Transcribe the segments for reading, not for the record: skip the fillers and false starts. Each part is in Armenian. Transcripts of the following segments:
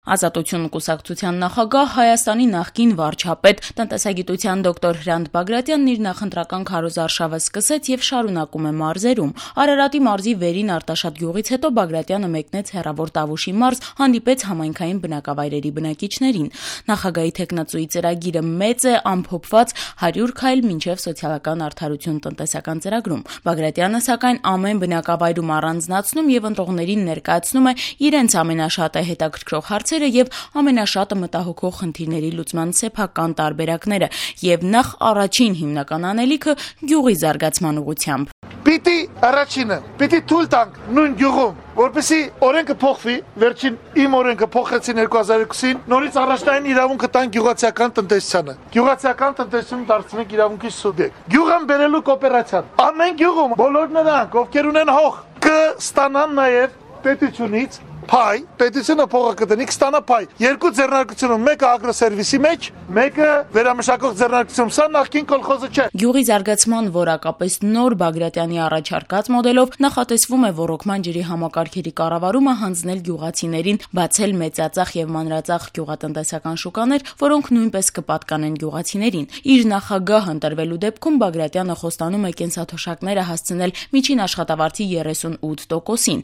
Ազատություն կուսակցության նախագահ, Հայաստանի նախկին վարչապետ, տնտեսագիտության դոկտոր Հրանտ Բագրատյանն իր նախընտրական քարոզարշավը սկսեց եւ շարունակում է մարզերում։ Արարատի մարզի Վերին Արտաշատ գյուղից հետո Բագրատյանը մեկնեց հեռավոր Տավուշի մարզ, հանդիպեց համայնքային բնակավայրերի բնակիչներին։ Նախագահի թեկնածուի ծրագիրը մեծ է, ամփոփված 100 քայլ մինչև սոցիալական արդարություն տնտեսական ծրագրում։ Բագրատյանը սակայն ամեն բնակավայրում առանձնացնում եւ ընտրողներին ներկայացնում է իրենց ամենաշատը հետաքրքրող հարցերը եւ ամենաշատը մտահոգող խնդիրների լուծման սեփական տարբերակները եւ նախ առաջին հիմնական անելիքը գյուղի զարգացման ուղղությամբ։ Պիտի առաջինը, պիտի թույլ տանք նույն գյուղում, որպեսզի օրենքը փոխվի, վերջին իմ օրենքը փոխեցին 2002-ին, նորից առաջնային իրավունքը տանք գյուղացիական տնտեսությանը։ Գյուղացիական տնտեսություն դարձնենք իրավունքի սուբյեկտ։ Գյուղան բերելու կոոպերացիան։ Ամեն գյուղում բոլոր նրանք, ովքեր ունեն հող, կստանան նաև պետությունից փայ, պետությունը փողը կտնի, կստանա փայ։ Երկու ձեռնարկությունում, մեկը ագրոսերվիսի մեջ, մեկը վերամշակող ձեռնարկություն, սա նախկին կոլխոզը չէ։ Գյուղի զարգացման որակապես նոր Բագրատյանի առաջարկած մոդելով նախատեսվում է ոռոգման ջրի համակարգերի կառավարումը հանձնել գյուղացիներին, բացել մեծածախ եւ մանրածախ գյուղատնտեսական շուկաներ, որոնք նույնպես կպատկանեն գյուղացիներին։ Իր նախագահ ընտրվելու դեպքում Բագրատյանը խոստանում է կենսաթոշակները հասցնել միջին աշխատավարձի 38%-ին,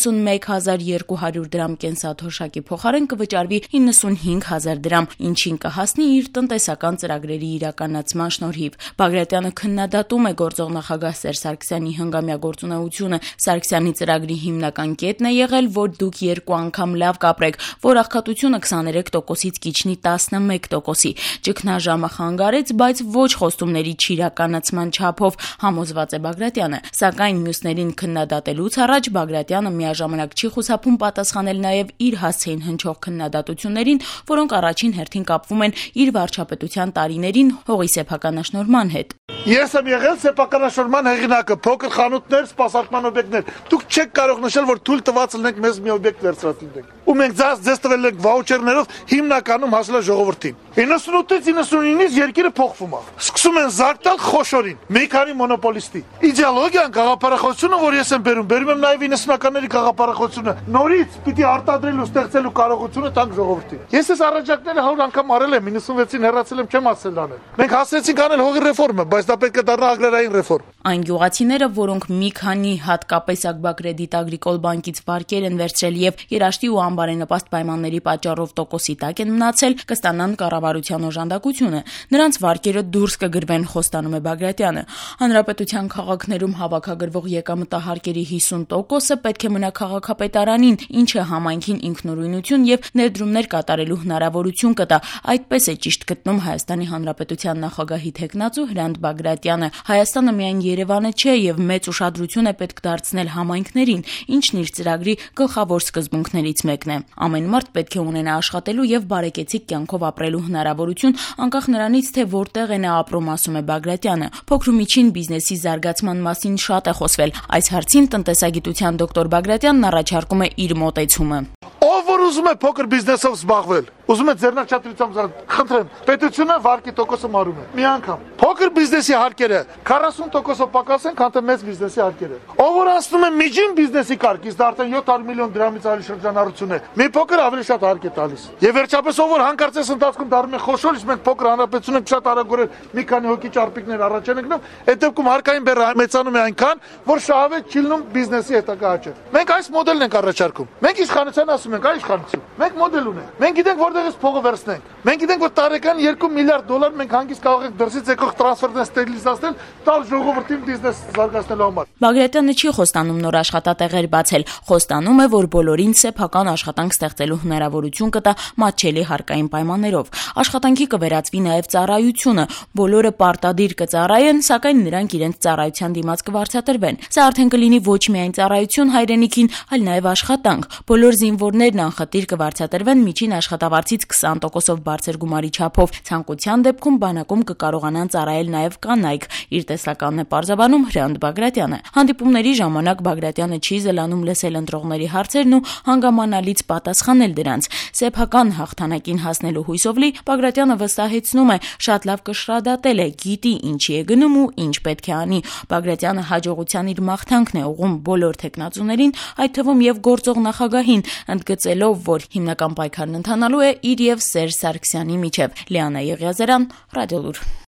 31200 դրամ կենսաթոշակի փոխարեն կվճարվի 95,000 դրամ, ինչին կհասնի իր տնտեսական ծրագրերի իրականացման շնորհիվ։ Բագրատյանը քննադատում է գործող նախագահ Սերժ Սարգսյանի հնգամյա գործունեությունը։ Սարգսյանի ծրագրի հիմնական կետն է եղել, որ դուք երկու անգամ լավ կապրեք, որ աղքատությունը 23%-ից կիջնի 11%-ի։ Ճգնաժամը խանգարեց, բայց ոչ խոստումների չիրականացման չափով, համոզված է Բագրատյանը։ Սակայն մյուսներին քննադատելուց առաջ Բագրատյանը միաժամանակ չի խուսափում պատասխանել նաև իր հասցեին հնչող քննադատություններին, որոնք առաջին հերթին կապվում են իր վարչապետության տարիներին հողի սեփականաշնորհման հետ։ Ես եմ եղել սեփականաշնորհման հեղինակը, փոքր խանութներ, սպասարկման օբյեկտներ։ Դուք չեք կարող նշել, որ թույլ տված լինենք մեզ մի օբյեկտ վերցրել։ Ու մենք ձեզ տվել ենք վաուչերներով հիմնականում հասել է ժողովրդին։ 98-ից 99-ից երկիրը փոխվում է։ Սկսում են զարգալ խոշորին, մի քանի մոնոպոլիստի։ Իդեոլոգիան, գաղափարախոսությունը, որ ես եմ բերում եմ նաև 90-ականների գաղափարախոսությունը, նորից պիտի արտադրելու, ստեղծելու կարողությունը տանք ժողովրդին։ Ես այս առաջարկները 100 անգամ արել եմ, 96-ին հեռացել եմ, չեմ ասել անել։ Մենք հասցրեցինք անել հողի ռեֆորմը, բայց դա պետք է դառնա ագրարային ռեֆորմ։ Այն գյուղացիները, որոնք մի քանի հատկապես Ակբակրեդիտ Ագրիկոլ բանկից վարկեր են վերցրել եւ երաշտի ու անբարենպաստ պայմանների պատճառով տոկոսի տակ են մնացել, կստանան կառավարության օժանդակությունը։ Նրանց վարկերը դուրս կգրվեն, խոստանում է Բագրատյանը։ Հանրապետության քաղաքներում հավաքագրվող եկամտահարկերի 50%-ը պետք է մնա քաղաքապետարանին, ինչը համայնքին ինքնուրույնություն եւ ներդրումներ կատարելու հնարավորություն կտա։ Այդպես է ճիշտ գտնում Հայաստանի Հանրապետության նախագահի թեկնածու Հրանտ Բագրատյանը։ Հայաստանը միայն Երևանը չէ եւ մեծ ուշադրություն է պետք դարձնել համայնքներին, ինչն իր ծրագրի գլխավոր սկզբունքներից մեկն է։ Ամեն մարդ պետք է ունենա աշխատելու եւ բարեկեցիկ կյանքով ապրելու հնարավորություն, անկախ նրանից, թե որտեղ է նա ապրում, ասում է Բագրատյանը։ Փոքր ու միջին բիզնեսի զարգացման մասին շատ է խոսվել։ Այս հարցին տնտեսագիտության դոկտոր Բագրատյանն առաջարկում է իր մոտեցումը։ Ով որ ուզում է փոքր բիզնեսով զբաղվել, ուզում է ձեռնարկատիրությամբ զարգանալ, խնդրեմ, պետությունը վարկի տոկոսը մարում է։ Մի անգամ փոքր բիզնեսի հարկերը 40%-ով պակասեն, քան թե մեծ բիզնեսի հարկերը։ Ով որ անցնում է միջին բիզնեսի կարգ, իսկ արդեն 700 միլիոն դրամից ավելի շրջանառություն է, մի փոքր ավելի շատ հարկ է տալիս։ Եվ վերջապես ով որ հանկարծես ընթացքում դառնում է խոշոր, իսկ մենք փոքր հանրապետություն ենք շատ արագորեն մի քանի հոգի ճարպիկներ առաջ են գնում, այդ դեպքում հարկային բեռը մեծանում է այնքան, որ շահավետ չի լինում բիզնեսի հետագա աճը։ Մենք այս մոդելն ենք առաջարկում։ Մենք իշխանության ասում ենք, իշխանություն։ Մենք մոդել ունենք։ Մենք գիտենք որտեղից փողը վերցնենք։ Մենք գիտենք որ տարեկան 2 միլիարդ դոլար մենք հանգիստ կարող ենք դրսից եկող տրանսֆերներ ստերիլիզացնել, տալ ժողովրդին բիզնես զարգացնելու համար։ Բագրատյանը չի խոստանում նոր աշխատատեղեր բացել, խոստանում է, որ բոլորին սեփական աշխատանք ստեղծելու հնարավորություն կտա մատչելի հարկային պայմաններով։ Աշխատանքի կվերածվի նաև ծառայությունը։ Բոլորը պարտադիր կծառայեն, սակայն նրանք իրենց ծառայության դիմաց կվարձատրվեն։ Սա արդեն կլինի ոչ միայն ծառայություն հայրենիքին, այլ նաև աշխատանք։ Բոլոր զինվորներն անխտիր կվարձատրվեն միջին աշխատավարձից 20%-ով բարձր գումարի չափով։ Ցանկության դեպքում բանակում կկարողանան ծառայել նաև կանայք, իր տեսլականն է պարզաբանում Հրանտ Բագրատյանը։ Հանդիպումների ժամանակ Բագրատյանը չի զլանում լսել ընտրողների հարցերն ու հանգամանալից պատասխանել դրանց։ Սեփական հաղթանակին հասնելու հույսով լի Բագրատյանը վստահեցնում է, շատ լավ կշռադատել է, գիտի ինչի է գնում ու ինչ պետք է անի։ Բագրատյանը հաջողության իր մաղթանքն է ուղղում բոլոր թեկնածուներին, այդ թվում եւ գործող նախագահին, ընդգծելով, որ հիմնական պայքարն ընթանալու է իր եւ Սերժ Սարգսյանի միջեւ։ Լիանա Եղիազարյան, Ռադիոլուր։